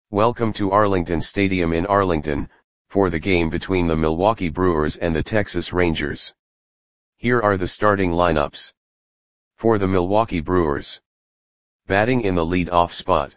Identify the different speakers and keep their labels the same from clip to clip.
Speaker 1: Welcome to Arlington Stadium in Arlington, for the game between the Milwaukee Brewers and the Texas Rangers. Here are the starting lineups. For the Milwaukee Brewers. Batting in the lead-off spot.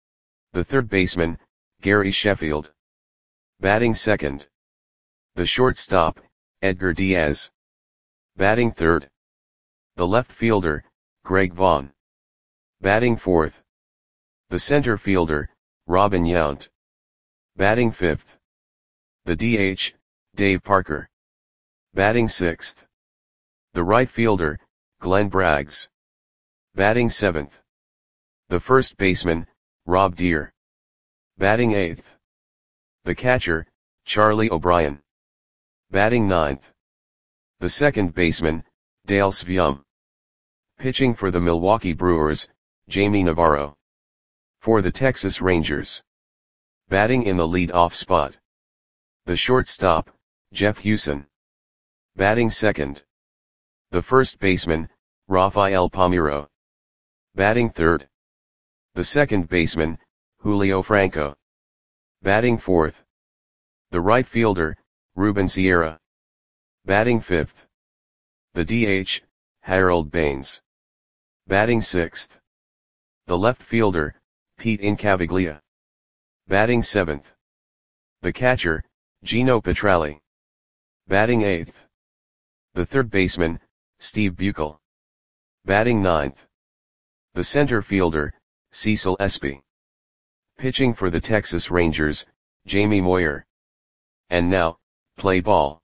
Speaker 1: The third baseman, Gary Sheffield. Batting second. The shortstop, Edgar Diaz. Batting third. The left fielder, Greg Vaughn. Batting fourth. The center fielder, Robin Yount. Batting fifth. The DH, Dave Parker. Batting sixth. The right fielder, Glenn Braggs. Batting seventh. The first baseman, Rob Deer. Batting eighth. The catcher, Charlie O'Brien. Batting ninth. The second baseman, Dale Svjum. Pitching for the Milwaukee Brewers, Jamie Navarro. For the Texas Rangers. Batting in the lead-off spot. The shortstop, Jeff Hewson. Batting second. The first baseman, Rafael Palmeiro. Batting third. The second baseman, Julio Franco. Batting fourth. The right fielder, Ruben Sierra. Batting fifth. The DH, Harold Baines. Batting sixth. The left fielder, Pete Incaviglia. Batting seventh. The catcher, Gino Petralli. Batting eighth. The third baseman, Steve Buechel. Batting ninth. The center fielder, Cecil Espy. Pitching for the Texas Rangers, Jamie Moyer. And now, play ball.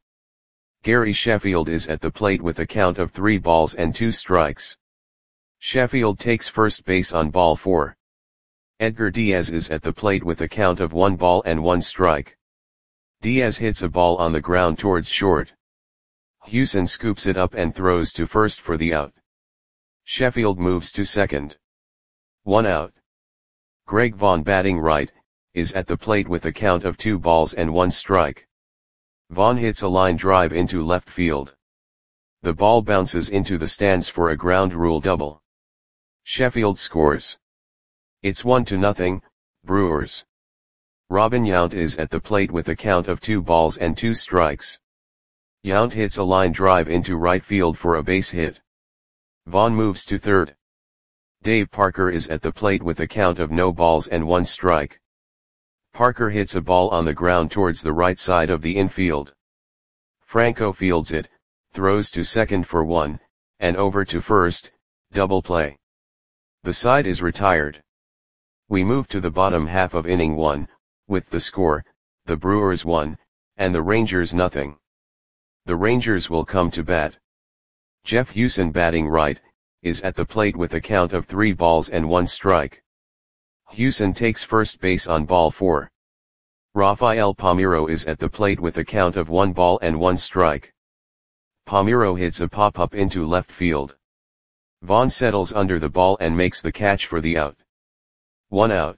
Speaker 1: Gary Sheffield is at the plate with a count of 3 balls and 2 strikes. Sheffield takes first base on ball 4. Edgar Diaz is at the plate with a count of 1 ball and 1 strike. Diaz hits a ball on the ground towards short. Hewson scoops it up and throws to first for the out. Sheffield moves to second. 1 out. Greg Vaughn, batting right, is at the plate with a count of 2 balls and 1 strike. Vaughn hits a line drive into left field. The ball bounces into the stands for a ground rule double. Sheffield scores. It's 1-0, Brewers. Robin Yount is at the plate with a count of 2 balls and 2 strikes. Yount hits a line drive into right field for a base hit. Vaughn moves to third. Dave Parker is at the plate with a count of no balls and 1 strike. Parker hits a ball on the ground towards the right side of the infield. Franco fields it, throws to second for 1, and over to first, double play. The side is retired. We move to the bottom half of inning 1, with the score, the Brewers 1, and the Rangers 0. The Rangers will come to bat. Jeff Hewson, batting right, is at the plate with a count of 3 balls and 1 strike. Hewson takes first base on ball 4. Rafael Palmeiro is at the plate with a count of 1 ball and 1 strike. Palmeiro hits a pop-up into left field. Vaughn settles under the ball and makes the catch for the out. 1 out.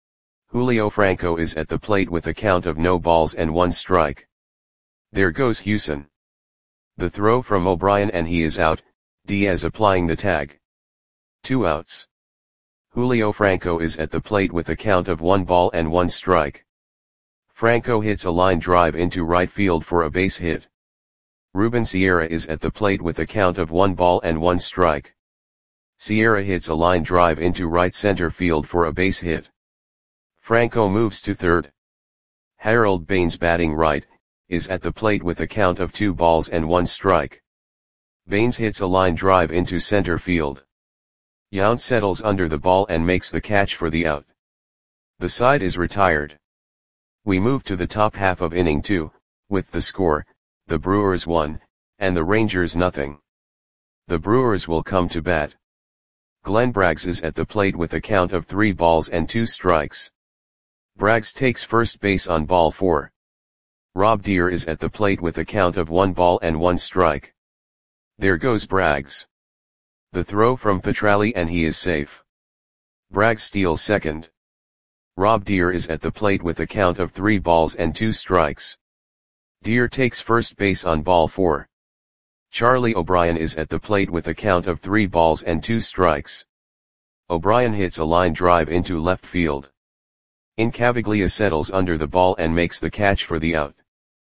Speaker 1: Julio Franco is at the plate with a count of no balls and 1 strike. There goes Hewson. The throw from O'Brien and he is out, Diaz applying the tag. 2 outs. Julio Franco is at the plate with a count of 1 ball and 1 strike. Franco hits a line drive into right field for a base hit. Ruben Sierra is at the plate with a count of 1 ball and 1 strike. Sierra hits a line drive into right center field for a base hit. Franco moves to third. Harold Baines, batting right, is at the plate with a count of 2 balls and 1 strike. Baines hits a line drive into center field. Yount settles under the ball and makes the catch for the out. The side is retired. We move to the top half of inning 2, with the score, the Brewers 1, and the Rangers 0. The Brewers will come to bat. Glenn Braggs is at the plate with a count of 3 balls and 2 strikes. Braggs takes first base on ball 4. Rob Deer is at the plate with a count of 1 ball and 1 strike. There goes Braggs. The throw from Petralli and he is safe. Braggs steals second. Rob Deer is at the plate with a count of 3 balls and 2 strikes. Deer takes first base on ball 4. Charlie O'Brien is at the plate with a count of 3 balls and 2 strikes. O'Brien hits a line drive into left field. Incaviglia settles under the ball and makes the catch for the out.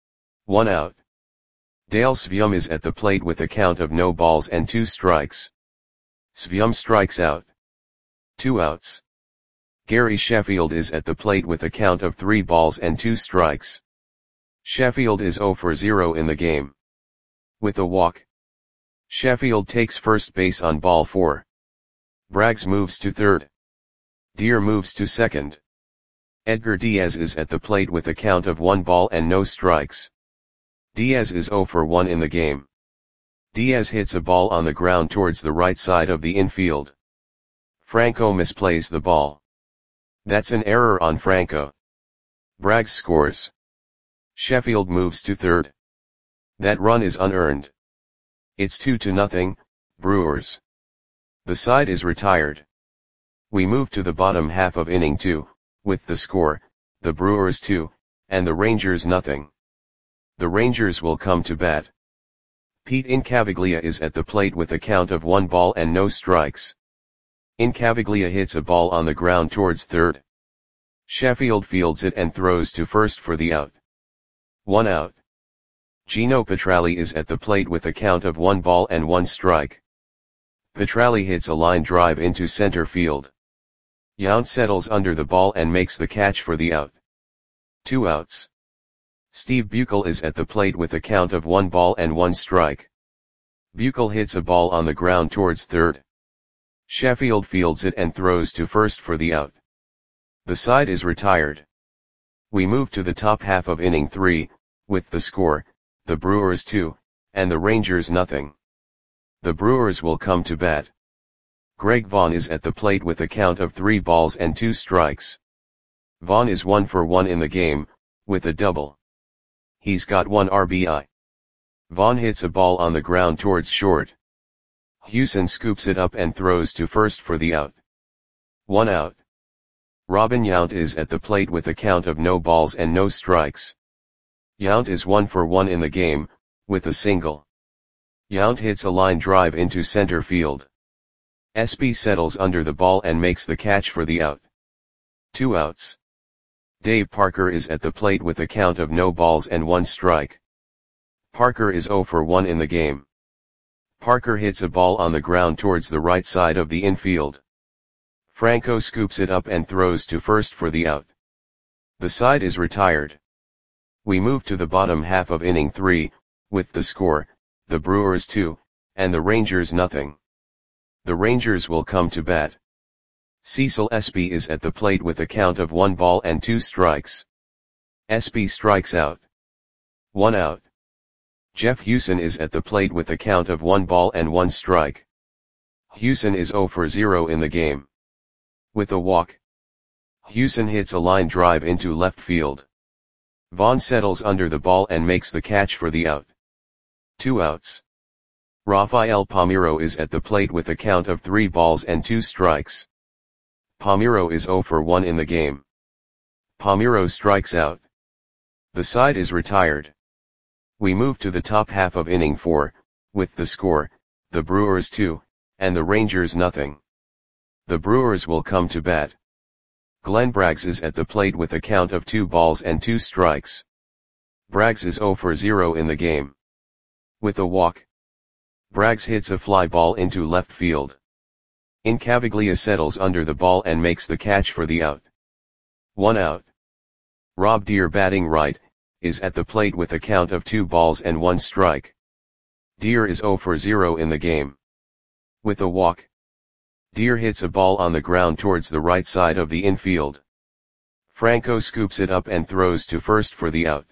Speaker 1: 1 out. Dale Svium is at the plate with a count of no balls and 2 strikes. Svium strikes out. 2 outs. Gary Sheffield is at the plate with a count of 3 balls and 2 strikes. Sheffield is 0 for 0 in the game. With a walk, Sheffield takes first base on ball 4. Braggs moves to third. Deer moves to second. Edgar Diaz is at the plate with a count of 1 ball and no strikes. Diaz is 0 for 1 in the game. Diaz hits a ball on the ground towards the right side of the infield. Franco misplays the ball. That's an error on Franco. Braggs scores. Sheffield moves to third. That run is unearned. It's 2-0, Brewers. The side is retired. We move to the bottom half of inning 2, with the score, the Brewers 2, and the Rangers nothing. The Rangers will come to bat. Pete Incaviglia is at the plate with a count of 1 ball and no strikes. Incaviglia hits a ball on the ground towards third. Sheffield fields it and throws to first for the out. 1 out. Gino Petralli is at the plate with a count of 1 ball and 1 strike. Petralli hits a line drive into center field. Yount settles under the ball and makes the catch for the out. 2 outs. Steve Buechel is at the plate with a count of 1 ball and 1 strike. Buechel hits a ball on the ground towards third. Sheffield fields it and throws to first for the out. The side is retired. We move to the top half of inning 3, with the score, the Brewers 2, and the Rangers nothing. The Brewers will come to bat. Greg Vaughn is at the plate with a count of 3 balls and 2 strikes. Vaughn is 1 for 1 in the game, with a double. He's got 1 RBI. Vaughn hits a ball on the ground towards short. Hewson scoops it up and throws to first for the out. 1 out. Robin Yount is at the plate with a count of no balls and no strikes. Yount is 1 for 1 in the game, with a single. Yount hits a line drive into center field. Espy settles under the ball and makes the catch for the out. 2 outs. Dave Parker is at the plate with a count of no balls and 1 strike. Parker is 0 for 1 in the game. Parker hits a ball on the ground towards the right side of the infield. Franco scoops it up and throws to first for the out. The side is retired. We move to the bottom half of inning 3, with the score, the Brewers 2, and the Rangers nothing. The Rangers will come to bat. Cecil Espy is at the plate with a count of 1 ball and 2 strikes. Espy strikes out. 1 out. Jeff Hewson is at the plate with a count of 1 ball and 1 strike. Hewson is 0 for 0 in the game. With a walk, Hewson hits a line drive into left field. Vaughn settles under the ball and makes the catch for the out. 2 outs. Rafael Palmeiro is at the plate with a count of 3 balls and 2 strikes. Palmeiro is 0 for 1 in the game. Palmeiro strikes out. The side is retired. We move to the top half of inning 4, with the score, the Brewers 2, and the Rangers nothing. The Brewers will come to bat. Glenn Braggs is at the plate with a count of 2 balls and 2 strikes. Braggs is 0 for 0 in the game. With a walk, Braggs hits a fly ball into left field. Incaviglia settles under the ball and makes the catch for the out. 1 out. Rob Deer, batting right, is at the plate with a count of 2 balls and 1 strike. Deer is 0 for 0 in the game. With a walk, Deer hits a ball on the ground towards the right side of the infield. Franco scoops it up and throws to first for the out.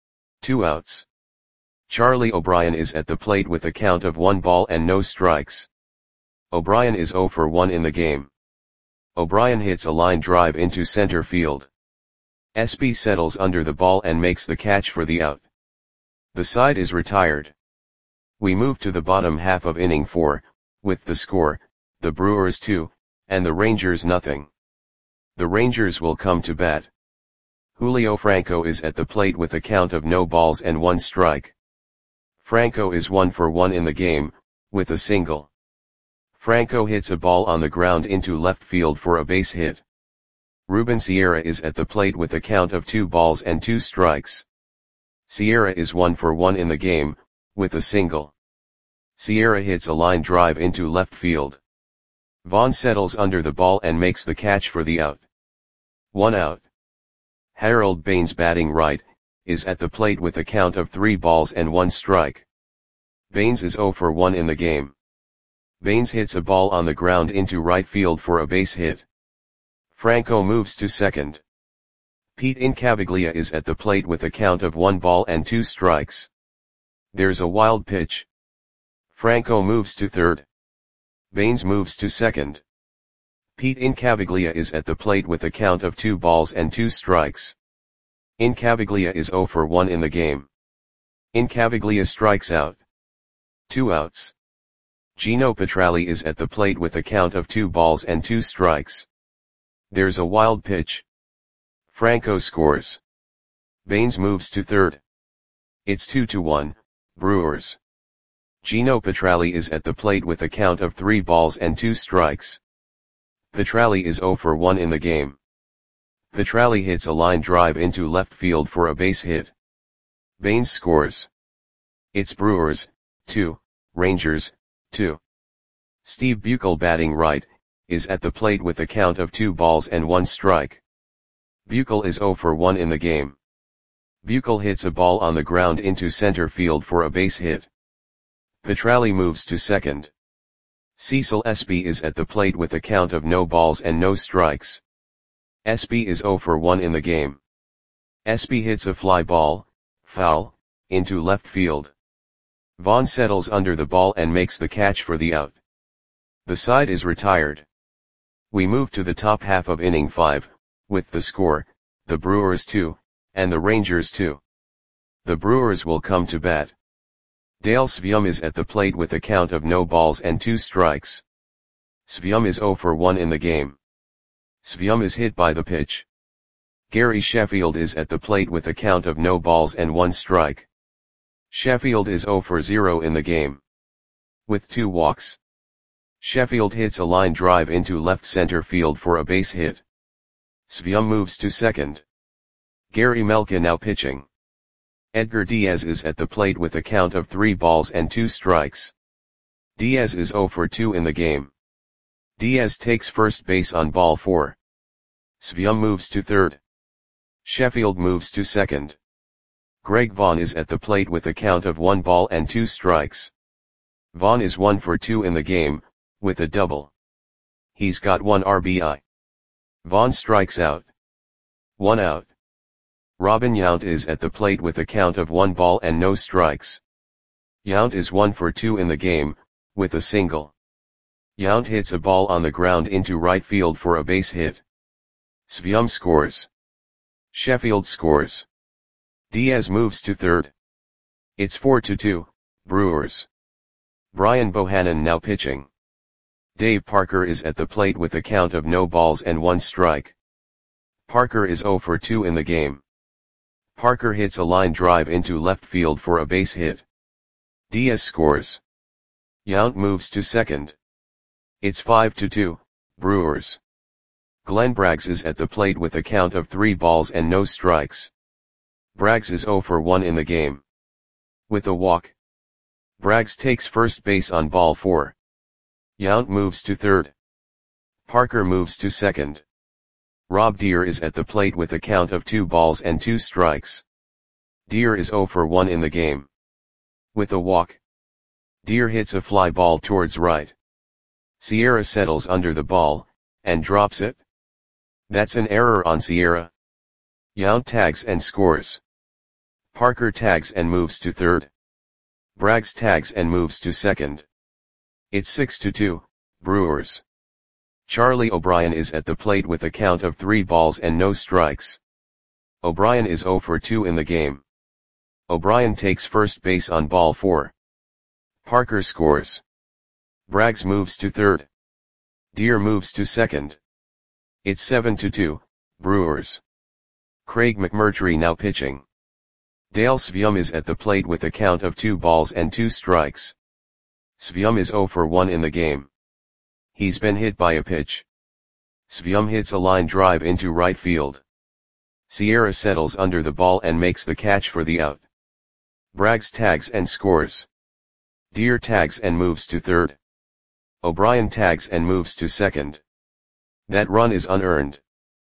Speaker 1: 2 outs. Charlie O'Brien is at the plate with a count of 1 ball and no strikes. O'Brien is 0 for 1 in the game. O'Brien hits a line drive into center field. Espy settles under the ball and makes the catch for the out. The side is retired. We move to the bottom half of inning 4, with the score, the Brewers 2, and the Rangers nothing. The Rangers will come to bat. Julio Franco is at the plate with a count of no balls and 1 strike. Franco is 1 for 1 in the game, with a single. Franco hits a ball on the ground into left field for a base hit. Ruben Sierra is at the plate with a count of 2 balls and 2 strikes. Sierra is 1 for 1 in the game, with a single. Sierra hits a line drive into left field. Vaughn settles under the ball and makes the catch for the out. 1 out. Harold Baines, batting right, is at the plate with a count of 3 balls and 1 strike. Baines is 0 for 1 in the game. Baines hits a ball on the ground into right field for a base hit. Franco moves to second. Pete Incaviglia is at the plate with a count of 1 ball and 2 strikes. There's a wild pitch. Franco moves to third. Baines moves to second. Pete Incaviglia is at the plate with a count of 2 balls and 2 strikes. Incaviglia is 0 for 1 in the game. Incaviglia strikes out. 2 outs. Gino Petralli is at the plate with a count of 2 balls and 2 strikes. There's a wild pitch. Franco scores. Baines moves to third. It's 2-1, Brewers. Gino Petralli is at the plate with a count of 3 balls and 2 strikes. Petralli is 0 for 1 in the game. Petralli hits a line drive into left field for a base hit. Baines scores. It's Brewers, 2, Rangers, 2. Steve Buechel, batting right, is at the plate with a count of 2 balls and 1 strike. Buechel is 0 for 1 in the game. Buechel hits a ball on the ground into center field for a base hit. Petralli moves to second. Cecil Espy is at the plate with a count of no balls and no strikes. Espy is 0 for 1 in the game. Espy hits a fly ball, foul, into left field. Vaughn settles under the ball and makes the catch for the out. The side is retired. We move to the top half of inning 5, with the score, the Brewers 2, and the Rangers 2. The Brewers will come to bat. Dale Svium is at the plate with a count of no balls and 2 strikes. Svium is 0 for 1 in the game. Svium is hit by the pitch. Gary Sheffield is at the plate with a count of no balls and 1 strike. Sheffield is 0 for 0 in the game. With 2 walks. Sheffield hits a line drive into left center field for a base hit. Svium moves to second. Gary Melka now pitching. Edgar Diaz is at the plate with a count of 3 balls and 2 strikes. Diaz is 0 for 2 in the game. Diaz takes first base on ball 4. Svium moves to third. Sheffield moves to second. Greg Vaughn is at the plate with a count of 1 ball and 2 strikes. Vaughn is 1 for 2 in the game, with a double. He's got 1 RBI. Vaughn strikes out. 1 out. Robin Yount is at the plate with a count of 1 ball and no strikes. Yount is 1 for 2 in the game, with a single. Yount hits a ball on the ground into right field for a base hit. Svium scores. Sheffield scores. Diaz moves to third. It's 4-2, Brewers. Brian Bohannon now pitching. Dave Parker is at the plate with a count of no balls and 1 strike. Parker is 0 for 2 in the game. Parker hits a line drive into left field for a base hit. Diaz scores. Yount moves to second. It's 5-2, Brewers. Glenn Braggs is at the plate with a count of 3 balls and no strikes. Braggs is 0 for 1 in the game. With a walk. Braggs takes first base on ball 4. Yount moves to third. Parker moves to second. Rob Deere is at the plate with a count of 2 balls and 2 strikes. Deere is 0 for 1 in the game. With a walk. Deere hits a fly ball towards right. Sierra settles under the ball, and drops it. That's an error on Sierra. Yount tags and scores. Parker tags and moves to third. Braggs tags and moves to second. It's 6-2, Brewers. Charlie O'Brien is at the plate with a count of 3 balls and no strikes. O'Brien is 0 for 2 in the game. O'Brien takes first base on ball 4. Parker scores. Braggs moves to third. Deere moves to second. It's 7-2, Brewers. Craig McMurtry now pitching. Dale Svium is at the plate with a count of 2 balls and 2 strikes. Svium is 0 for 1 in the game. He's been hit by a pitch. Svyum hits a line drive into right field. Sierra settles under the ball and makes the catch for the out. Braggs tags and scores. Deer tags and moves to third. O'Brien tags and moves to second. That run is unearned.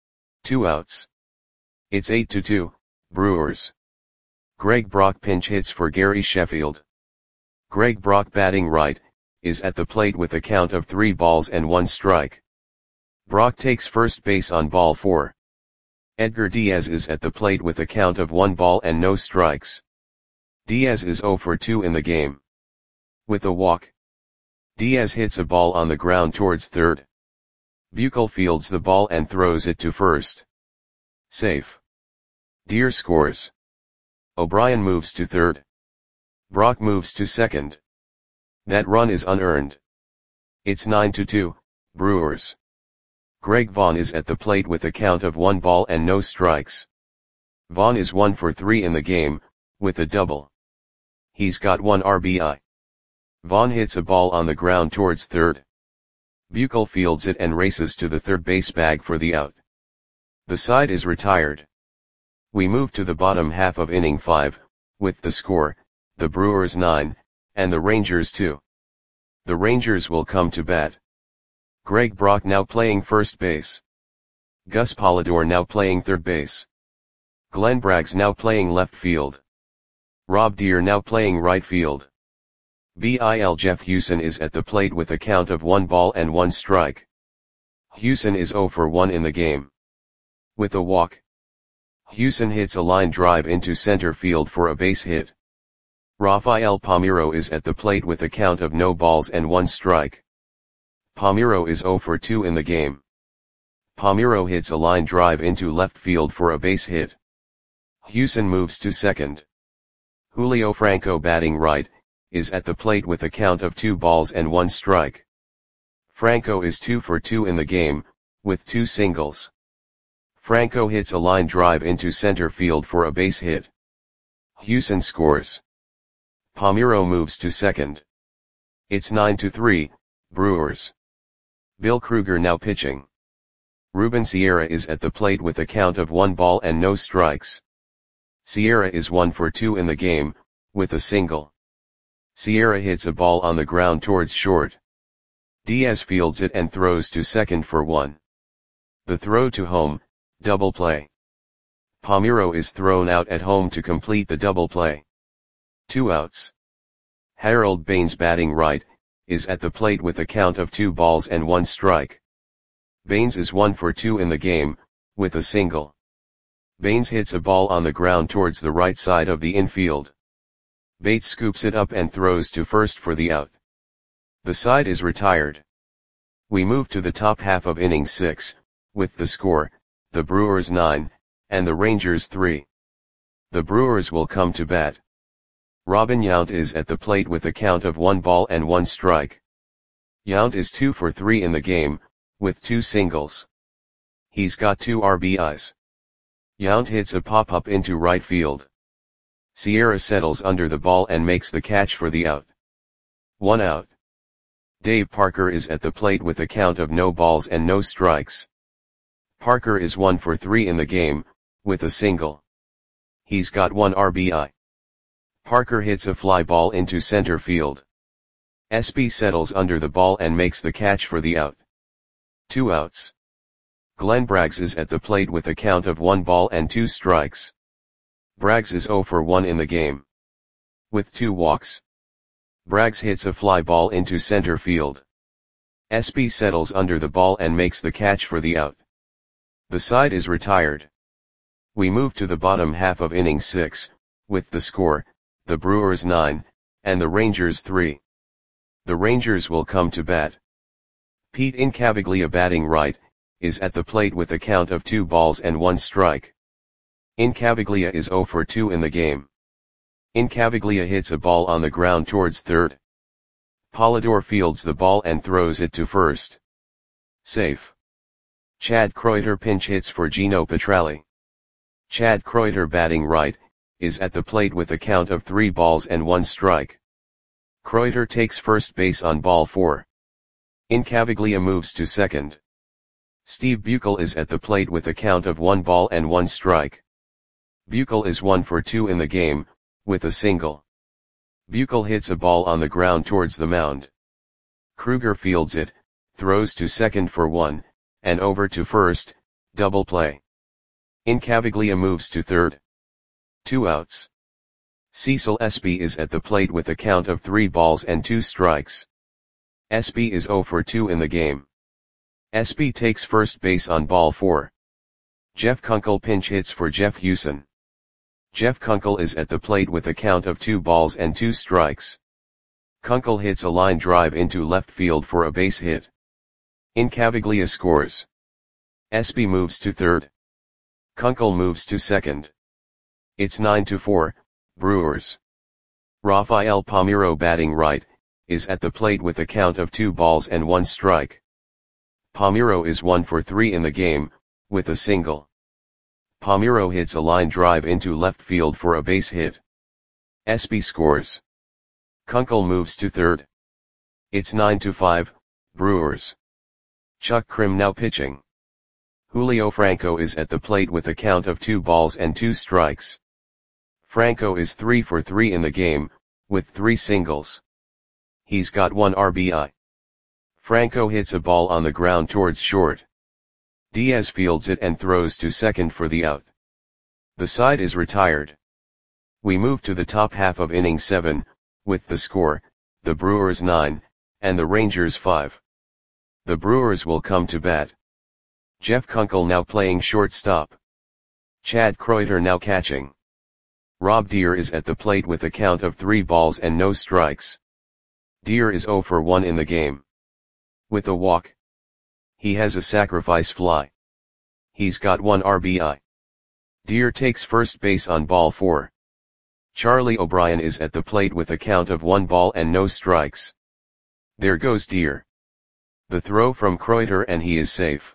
Speaker 1: 2 outs. It's 8-2, Brewers. Greg Brock pinch hits for Gary Sheffield. Greg Brock batting right, is at the plate with a count of 3 balls and 1 strike. Brock takes first base on ball 4. Edgar Diaz is at the plate with a count of 1 ball and no strikes. Diaz is 0 for 2 in the game. With a walk, Diaz hits a ball on the ground towards third. Buechel fields the ball and throws it to first. Safe. Deer scores. O'Brien moves to third. Brock moves to second. That run is unearned. It's 9-2, Brewers. Greg Vaughn is at the plate with a count of 1 ball and no strikes. Vaughn is 1 for 3 in the game, with a double. He's got 1 RBI. Vaughn hits a ball on the ground towards third. Buechel fields it and races to the third base bag for the out. The side is retired. We move to the bottom half of inning 5, with the score, the Brewers 9, and the Rangers 2. The Rangers will come to bat. Greg Brock now playing first base. Gus Polidor now playing third base. Glenn Braggs now playing left field. Rob Deer now playing right field. Bil Jeff Hewson is at the plate with a count of 1 ball and 1 strike. Hewson is 0 for 1 in the game. With a walk, Hewson hits a line drive into center field for a base hit. Rafael Palmeiro is at the plate with a count of no balls and 1 strike. Palmeiro is 0 for 2 in the game. Palmeiro hits a line drive into left field for a base hit. Hewson moves to second. Julio Franco batting right, is at the plate with a count of 2 balls and 1 strike. Franco is 2 for 2 in the game, with 2 singles. Franco hits a line drive into center field for a base hit. Hewson scores. Palmeiro moves to second. It's 9-3, Brewers. Bill Krueger now pitching. Ruben Sierra is at the plate with a count of 1 ball and no strikes. Sierra is 1 for 2 in the game, with a single. Sierra hits a ball on the ground towards short. Diaz fields it and throws to second for 1. The throw to home, double play. Palmeiro is thrown out at home to complete the double play. 2 outs. Harold Baines batting right, is at the plate with a count of 2 balls and 1 strike. Baines is 1 for 2 in the game, with a single. Baines hits a ball on the ground towards the right side of the infield. Bates scoops it up and throws to first for the out. The side is retired. We move to the top half of inning 6, with the score, the Brewers 9, and the Rangers 3. The Brewers will come to bat. Robin Yount is at the plate with a count of 1 ball and 1 strike. Yount is 2 for 3 in the game, with 2 singles. He's got 2 RBIs. Yount hits a pop-up into right field. Sierra settles under the ball and makes the catch for the out. 1 out. Dave Parker is at the plate with a count of no balls and no strikes. Parker is 1 for 3 in the game, with a single. He's got 1 RBI. Parker hits a fly ball into center field. SB settles under the ball and makes the catch for the out. 2 outs. Glenn Braggs is at the plate with a count of 1 ball and 2 strikes. Braggs is 0 for 1 in the game. With 2 walks, Braggs hits a fly ball into center field. SB settles under the ball and makes the catch for the out. The side is retired. We move to the bottom half of inning 6, with the score, the Brewers 9, and the Rangers 3. The Rangers will come to bat. Pete Incaviglia batting right, is at the plate with a count of 2 balls and 1 strike. Incaviglia is 0 for 2 in the game. Incaviglia hits a ball on the ground towards third. Polidor fields the ball and throws it to first. Safe. Chad Kreuter pinch hits for Gino Petralli. Chad Kreuter batting right, is at the plate with a count of 3 balls and 1 strike. Kreuter takes first base on ball 4. Incaviglia moves to second. Steve Buechel is at the plate with a count of 1 ball and 1 strike. Buechel is 1 for 2 in the game, with a single. Buechel hits a ball on the ground towards the mound. Kruger fields it, throws to second for 1, and over to first, double play. Incaviglia moves to third. 2 outs. Cecil Espy is at the plate with a count of 3 balls and 2 strikes. Espy is 0 for 2 in the game. Espy takes first base on ball 4. Jeff Kunkel pinch hits for Jeff Hewson. Jeff Kunkel is at the plate with a count of 2 balls and 2 strikes. Kunkel hits a line drive into left field for a base hit. Incaviglia scores. Espy moves to third. Kunkel moves to second. It's 9-4, Brewers. Rafael Palmeiro batting right, is at the plate with a count of 2 balls and 1 strike. Palmeiro is 1 for 3 in the game, with a single. Palmeiro hits a line drive into left field for a base hit. Espy scores. Kunkel moves to third. It's 9-5, Brewers. Chuck Krim now pitching. Julio Franco is at the plate with a count of 2 balls and 2 strikes. Franco is 3 for 3 in the game, with 3 singles. He's got 1 RBI. Franco hits a ball on the ground towards short. Diaz fields it and throws to second for the out. The side is retired. We move to the top half of inning 7, with the score, the Brewers 9, and the Rangers 5. The Brewers will come to bat. Jeff Kunkel now playing shortstop. Chad Kreuter now catching. Rob Deer is at the plate with a count of 3 balls and no strikes. Deer is 0 for 1 in the game. With a walk. He has a sacrifice fly. He's got 1 RBI. Deer takes first base on ball 4. Charlie O'Brien is at the plate with a count of 1 ball and no strikes. There goes Deer. The throw from Kreuter and he is safe.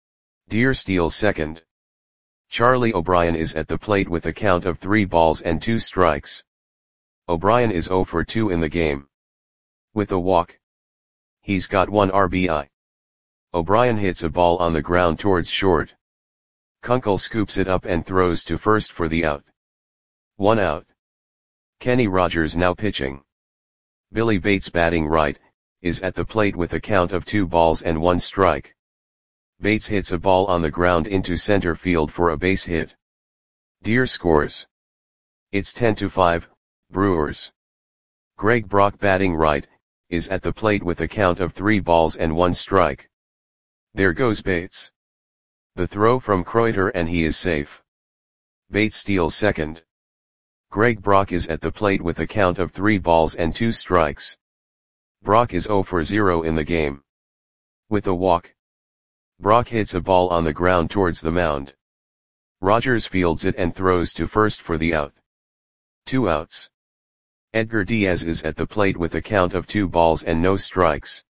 Speaker 1: Deer steals second. Charlie O'Brien is at the plate with a count of 3 balls and 2 strikes. O'Brien is 0 for 2 in the game. With a walk. He's got 1 RBI. O'Brien hits a ball on the ground towards short. Kunkel scoops it up and throws to first for the out. 1 out. Kenny Rogers now pitching. Billy Bates batting right, is at the plate with a count of 2 balls and 1 strike. Bates hits a ball on the ground into center field for a base hit. Deer scores. It's 10-5, Brewers. Greg Brock batting right, is at the plate with a count of 3 balls and 1 strike. There goes Bates. The throw from Kreuter and he is safe. Bates steals second. Greg Brock is at the plate with a count of 3 balls and 2 strikes. Brock is 0 for 0 in the game. With a walk. Brock hits a ball on the ground towards the mound. Rogers fields it and throws to first for the out. 2 outs. Edgar Diaz is at the plate with a count of 2 balls and no strikes.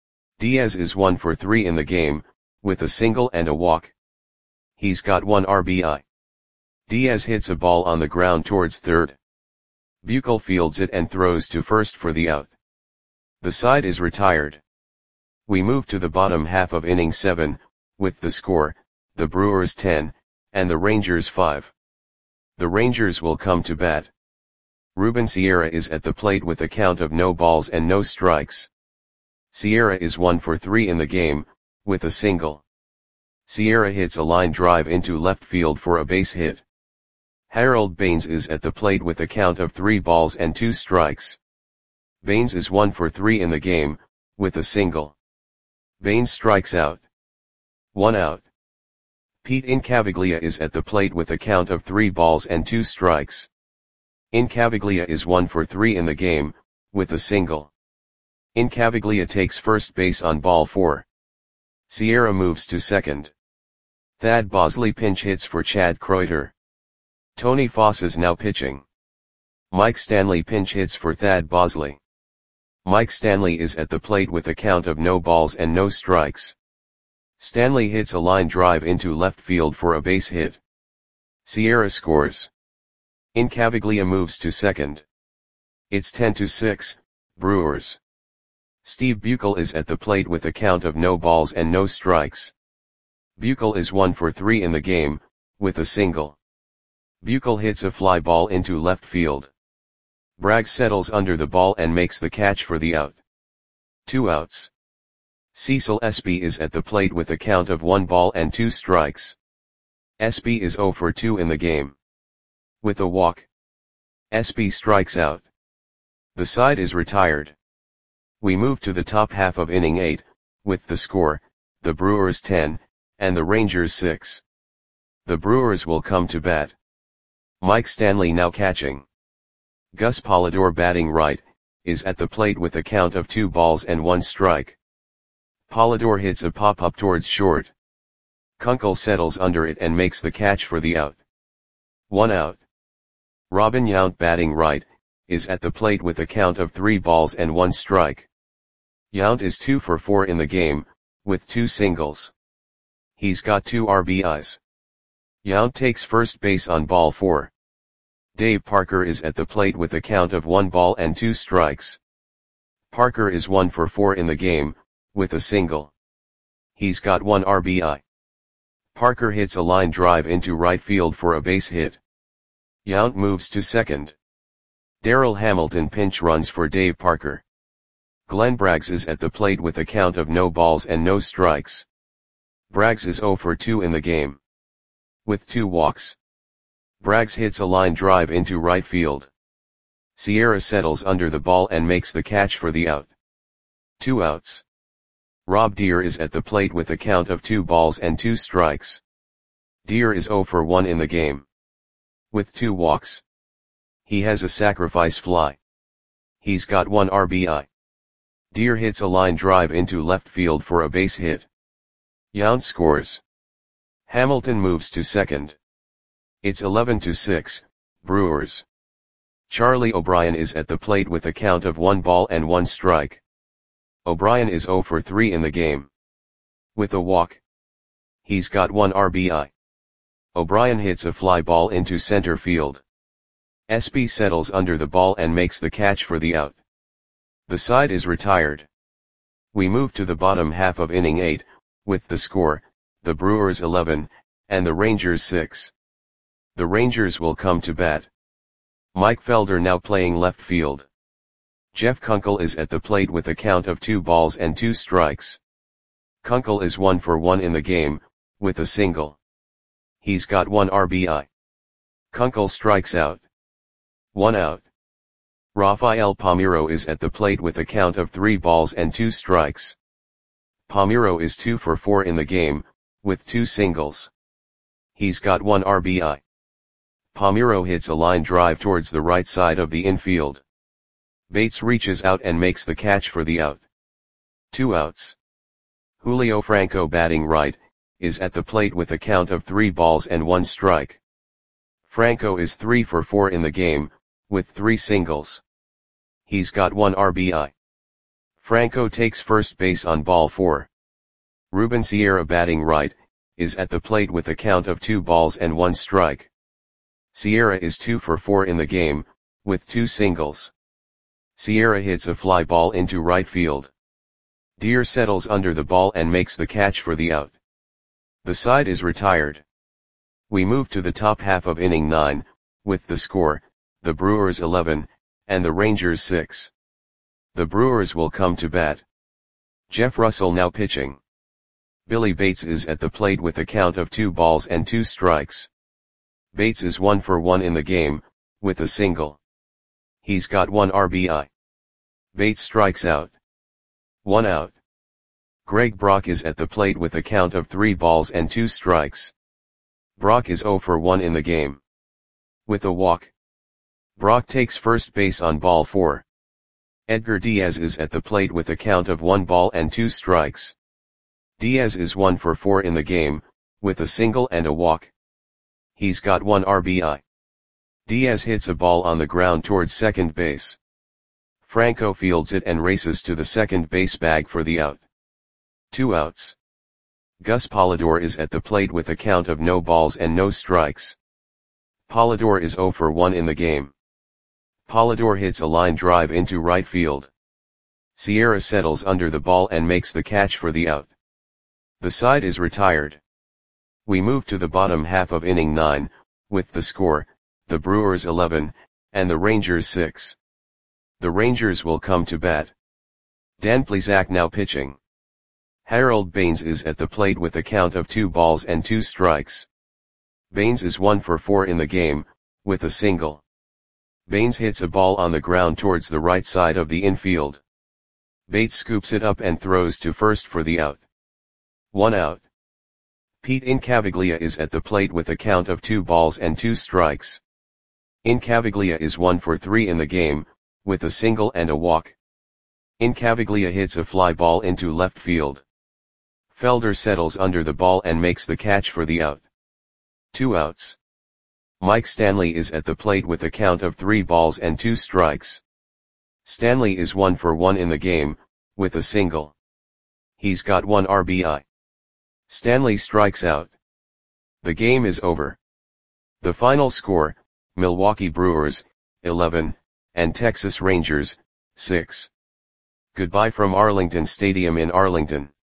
Speaker 1: Diaz is 1 for 3 in the game, with a single and a walk. He's got 1 RBI. Diaz hits a ball on the ground towards third. Buechel fields it and throws to first for the out. The side is retired. We move to the bottom half of inning 7, with the score, the Brewers 10, and the Rangers 5. The Rangers will come to bat. Ruben Sierra is at the plate with a count of no balls and no strikes. Sierra is 1 for 3 in the game, with a single. Sierra hits a line drive into left field for a base hit. Harold Baines is at the plate with a count of 3 balls and 2 strikes. Baines is 1 for 3 in the game, with a single. Baines strikes out. 1 out. Pete Incaviglia is at the plate with a count of 3 balls and 2 strikes. Incaviglia is 1 for 3 in the game, with a single. Incaviglia takes first base on ball 4. Sierra moves to second. Thad Bosley pinch hits for Chad Kreuter. Tony Foss is now pitching. Mike Stanley pinch hits for Thad Bosley. Mike Stanley is at the plate with a count of no balls and no strikes. Stanley hits a line drive into left field for a base hit. Sierra scores. Incaviglia moves to second. It's 10-6, Brewers. Steve Buechel is at the plate with a count of no balls and no strikes. Buchel is 1 for 3 in the game, with a single. Buchel hits a fly ball into left field. Braggs settles under the ball and makes the catch for the out. 2 outs. Cecil Espy is at the plate with a count of 1 ball and 2 strikes. Espy is 0 for 2 in the game. With a walk, Espy strikes out. The side is retired. We move to the top half of inning 8, with the score, the Brewers 10, and the Rangers 6. The Brewers will come to bat. Mike Stanley now catching. Gus Polidor batting right, is at the plate with a count of 2 balls and 1 strike. Polidor hits a pop-up towards short. Kunkel settles under it and makes the catch for the out. 1 out. Robin Yount batting right, is at the plate with a count of 3 balls and 1 strike. Yount is 2 for 4 in the game, with 2 singles. He's got 2 RBIs. Yount takes first base on ball 4. Dave Parker is at the plate with a count of 1 ball and 2 strikes. Parker is 1 for 4 in the game, with a single. He's got 1 RBI. Parker hits a line drive into right field for a base hit. Yount moves to second. Darryl Hamilton pinch runs for Dave Parker. Glenn Braggs is at the plate with a count of no balls and no strikes. Braggs is 0 for 2 in the game. With 2 walks. Braggs hits a line drive into right field. Sierra settles under the ball and makes the catch for the out. 2 outs. Rob Deer is at the plate with a count of 2 balls and 2 strikes. Deer is 0 for 1 in the game. With 2 walks. He has a sacrifice fly. He's got 1 RBI. Deer hits a line drive into left field for a base hit. Yount scores. Hamilton moves to second. It's 11-6, Brewers. Charlie O'Brien is at the plate with a count of 1 ball and 1 strike. O'Brien is 0 for 3 in the game. With a walk. He's got 1 RBI. O'Brien hits a fly ball into center field. Espy settles under the ball and makes the catch for the out. The side is retired. We move to the bottom half of inning 8, with the score, the Brewers 11, and the Rangers 6. The Rangers will come to bat. Mike Felder now playing left field. Jeff Kunkel is at the plate with a count of 2 balls and 2 strikes. Kunkel is 1 for 1 in the game, with a single. He's got 1 RBI. Kunkel strikes out. 1 out. Rafael Palmeiro is at the plate with a count of 3 balls and 2 strikes. Palmeiro is 2 for 4 in the game, with 2 singles. He's got 1 RBI. Palmeiro hits a line drive towards the right side of the infield. Bates reaches out and makes the catch for the out. 2 outs. Julio Franco batting right, is at the plate with a count of 3 balls and 1 strike. Franco is 3 for 4 in the game, with 3 singles. He's got 1 RBI. Franco takes first base on ball 4. Ruben Sierra batting right, is at the plate with a count of 2 balls and 1 strike. Sierra is 2 for 4 in the game, with 2 singles. Sierra hits a fly ball into right field. Deer settles under the ball and makes the catch for the out. The side is retired. We move to the top half of inning 9, with the score, the Brewers 11, and the Rangers 6. The Brewers will come to bat. Jeff Russell now pitching. Billy Bates is at the plate with a count of 2 balls and 2 strikes. Bates is 1 for 1 in the game, with a single. He's got 1 RBI. Bates strikes out. 1 out. Greg Brock is at the plate with a count of 3 balls and 2 strikes. Brock is 0 for 1 in the game. With a walk. Brock takes first base on ball 4. Edgar Diaz is at the plate with a count of 1 ball and 2 strikes. Diaz is 1 for 4 in the game, with a single and a walk. He's got 1 RBI. Diaz hits a ball on the ground towards second base. Franco fields it and races to the second base bag for the out. 2 outs. Gus Polidor is at the plate with a count of no balls and no strikes. Polidor is 0 for 1 in the game. Polidor hits a line drive into right field. Sierra settles under the ball and makes the catch for the out. The side is retired. We move to the bottom half of inning 9, with the score, the Brewers 11, and the Rangers 6. The Rangers will come to bat. Dan Plesac now pitching. Harold Baines is at the plate with a count of 2 balls and 2 strikes. Baines is 1 for 4 in the game, with a single. Baines hits a ball on the ground towards the right side of the infield. Bates scoops it up and throws to first for the out. 1 out. Pete Incaviglia is at the plate with a count of 2 balls and 2 strikes. Incaviglia is 1 for 3 in the game, with a single and a walk. Incaviglia hits a fly ball into left field. Felder settles under the ball and makes the catch for the out. 2 outs. Mike Stanley is at the plate with a count of 3 balls and 2 strikes. Stanley is 1 for 1 in the game, with a single. He's got 1 RBI. Stanley strikes out. The game is over. The final score, Milwaukee Brewers, 11, and Texas Rangers, 6. Goodbye from Arlington Stadium in Arlington.